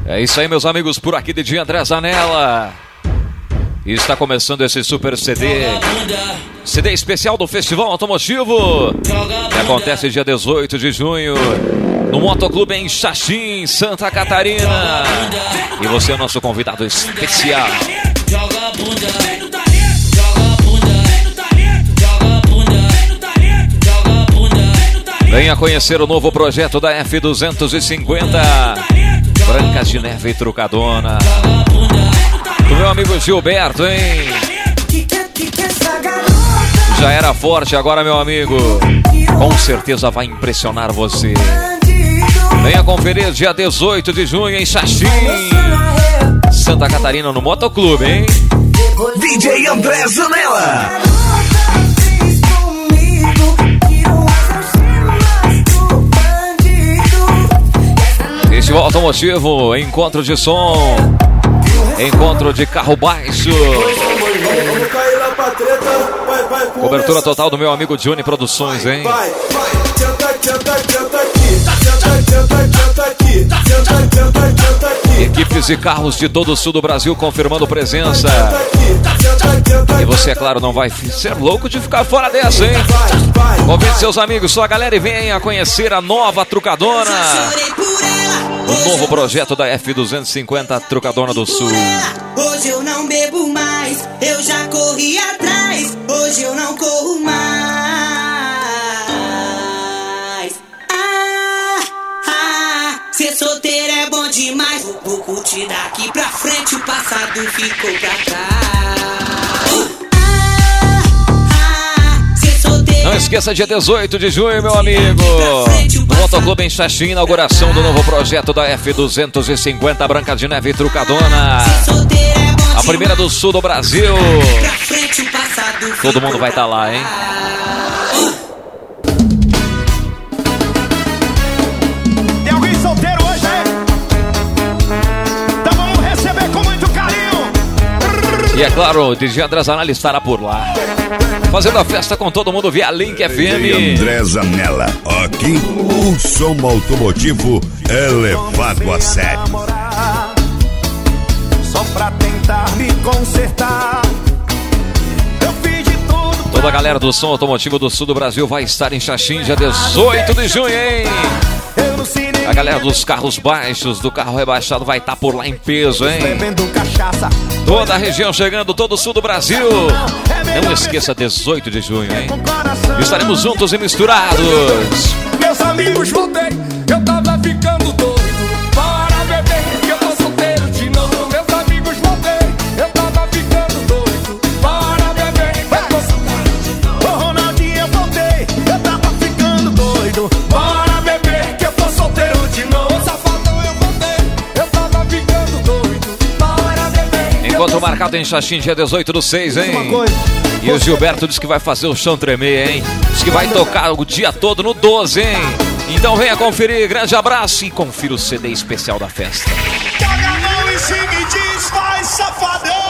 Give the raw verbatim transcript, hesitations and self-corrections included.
É isso aí, meus amigos, por aqui D J André Zanella. E está começando esse super C D. C D especial do Festival Automotivo, que acontece dia dezoito de junho, no Motoclube em Xaxim, Santa Catarina. E você é o nosso convidado especial. Venha conhecer o novo projeto da F duzentos e cinquenta, Branca de Neve e Trucadona. Do meu amigo Gilberto, hein? Já era forte, agora, meu amigo, com certeza vai impressionar você. Venha conferir dia dezoito de junho em Xaxim, Santa Catarina, no Motoclube, hein? D J André Zanella. Festival Automotivo, encontro de som, encontro de carro baixo. Cobertura total do meu amigo Johnny Produções, hein? Equipes e carros de todo o sul do Brasil confirmando presença. E você, é claro, não vai ser louco de ficar fora dessa, hein? Convide seus amigos, sua galera, e venha conhecer a nova Trucadona, o novo projeto da F duzentos e cinquenta Trucadona do Sul. Hoje eu não bebo mais, eu já corri atrás. Hoje eu não corro mais. Ah, ah, ser solteiro é bom demais. Vou curtir daqui pra frente, o passado ficou pra trás. Não esqueça, dia dezoito de junho, meu amigo, no Motoclube em Xaxim, inauguração do novo projeto da F duzentos e cinquenta Branca de Neve e Trucadona, a primeira do sul do Brasil. Todo mundo vai estar lá, hein? Tem alguém solteiro hoje, hein? Então vamos receber com muito carinho. E é claro, o D J André Zanella estará por lá, fazendo a festa com todo mundo via Link F M. D J André Zanella, aqui o som automotivo é levado a sério. Só pra tentar me consertar. Eu fiz de tudo. Toda a galera do som automotivo do sul do Brasil vai estar em Xaxim, dia dezoito de junho, hein? A galera dos carros baixos, do carro rebaixado, vai estar por lá em peso, hein? Toda a região chegando, todo o sul do Brasil. Não esqueça, dezoito de junho, hein? Estaremos juntos e misturados. Meus amigos, voltei, eu tava ficando doido. Para beber, que eu tô solteiro de novo. Meus amigos, voltei, eu tava ficando doido. Para beber, eu tô solteiro de novo. Ô Ronaldinho, eu voltei, eu tava ficando doido. Para beber, que eu tô solteiro de novo. Safadão, eu voltei, eu tava ficando doido. Para beber. Encontro marcado em Xaxim, dia dezoito do seis, hein? E o Gilberto disse que vai fazer o chão tremer, hein? Diz que vai tocar o dia todo no doze, hein? Então venha conferir, grande abraço e confira o C D especial da festa. Joga a mão em cima e diz, vai, safadão!